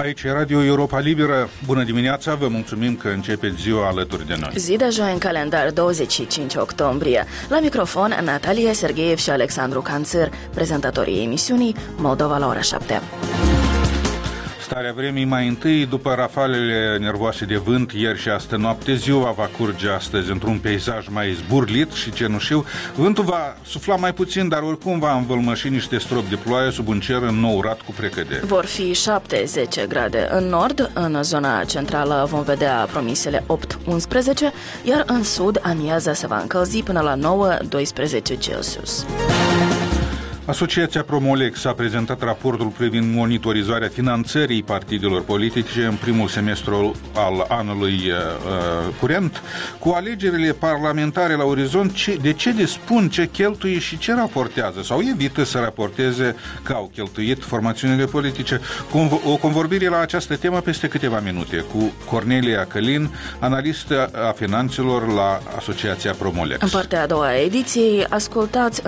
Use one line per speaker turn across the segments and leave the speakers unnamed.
Aici e Radio Europa Liberă. Bună dimineața, vă mulțumim că începeți ziua alături de noi.
Zi de joi în calendar, 25 octombrie. La microfon, Natalia Sergeev și Alexandru Canțăr, prezentatorii emisiunii Moldova la ora 7.
Starea vremii mai întâi, după rafalele nervoase de vânt ieri și astă noapte, ziua va curge astăzi într-un peisaj mai zburlit și cenușiu. Vântul va sufla mai puțin, dar oricum va învălmăși niște stropi de ploaie sub un cer înnourat cu precădere.
Vor fi 7-10 grade în nord, în zona centrală vom vedea promisele 8-11, iar în sud amiaza se va încălzi până la 9-12 Celsius.
Asociația Promolex a prezentat raportul privind monitorizarea finanțării partidelor politice în primul semestru al anului curent. Cu alegerile parlamentare la orizont, de ce dispun, ce cheltuie și ce raportează sau evită să raporteze că au cheltuit formațiunile politice? O convorbire la această temă peste câteva minute cu Cornelia Călin, analistă a finanțelor la Asociația Promolex.
În partea a doua a ediției, ascultați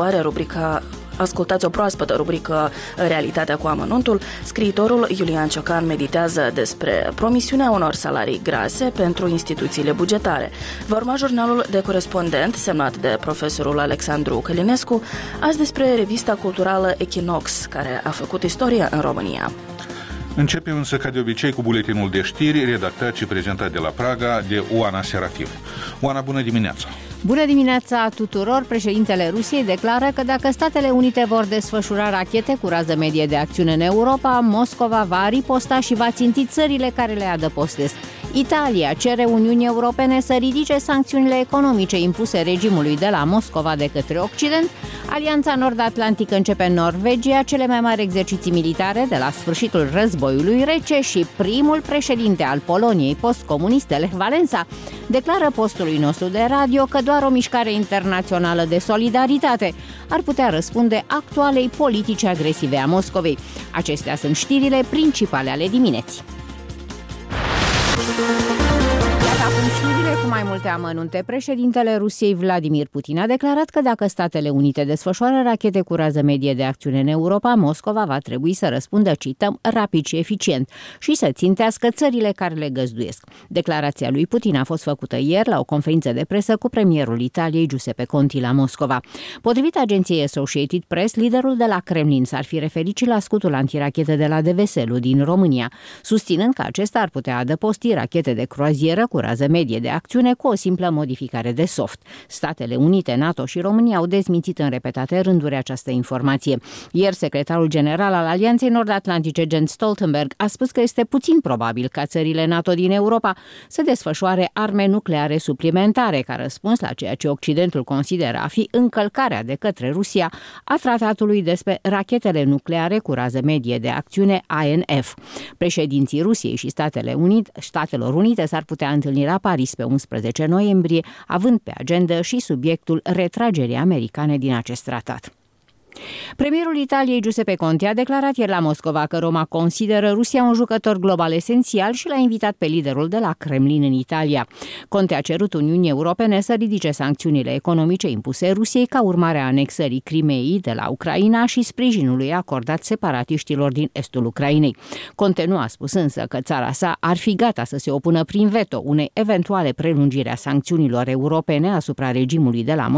o proaspătă rubrică Realitatea cu amănuntul. Scriitorul Iulian Ciocan meditează despre promisiunea unor salarii grase pentru instituțiile bugetare. Va urma jurnalul de corespondent semnat de profesorul Alexandru Călinescu, azi despre revista culturală Echinox, care a făcut istorie în România.
Începem însă ca de obicei cu buletinul de știri redactat și prezentat de la Praga de Oana Serafim. Oana, bună dimineața!
Bună dimineața tuturor! Președintele Rusiei declară că dacă Statele Unite vor desfășura rachete cu rază medie de acțiune în Europa, Moscova va riposta și va ținti țările care le adăpostesc. Italia cere Uniunii Europene să ridice sancțiunile economice impuse regimului de la Moscova de către Occident. Alianța Nord-Atlantică începe în Norvegia cele mai mari exerciții militare de la sfârșitul războiului rece și primul președinte al Poloniei post-comuniste, Lech Walesa, declară postului nostru de radio că doar o mișcare internațională de solidaritate ar putea răspunde actualei politici agresive a Moscovei. Acestea sunt știrile principale ale dimineții. Acum știrile cu mai multe amănunte. Președintele Rusiei Vladimir Putin a declarat că dacă Statele Unite desfășoară rachete cu rază medie de acțiune în Europa, Moscova va trebui să răspundă, cităm, rapid și eficient și să țintească țările care le găzduiesc. Declarația lui Putin a fost făcută ieri la o conferință de presă cu premierul Italiei Giuseppe Conte la Moscova. Potrivit agenției Associated Press, liderul de la Kremlin s-ar fi referit și la scutul antirachetă de la Deveselu din România, susținând că acesta ar putea adăposti rachete de croazieră cu rază medie de acțiune cu o simplă modificare de soft. Statele Unite, NATO și România au dezmințit în repetate rânduri această informație. Ieri, secretarul general al Alianței Nord-Atlantice, Jens Stoltenberg, a spus că este puțin probabil ca țările NATO din Europa să desfășoare arme nucleare suplimentare ca răspuns la ceea ce Occidentul consideră a fi încălcarea de către Rusia a tratatului despre rachetele nucleare cu rază medie de acțiune INF. Președinții Rusiei și Statelor Unite s-ar putea întâlni la Paris pe 11 noiembrie, având pe agendă și subiectul retragerii americane din acest tratat. Premierul Italiei Giuseppe Conte a declarat ieri la Moscova că Roma consideră Rusia un jucător global esențial și l-a invitat pe liderul de la Kremlin în Italia. Conte a cerut Uniunii Europene să ridice sancțiunile economice impuse Rusiei ca urmare a anexării Crimeei de la Ucraina și sprijinului acordat separatiștilor din estul Ucrainei. Conte nu a spus însă că țara sa ar fi gata să se opună prin veto unei eventuale prelungiri a sancțiunilor europene asupra regimului de la Moscova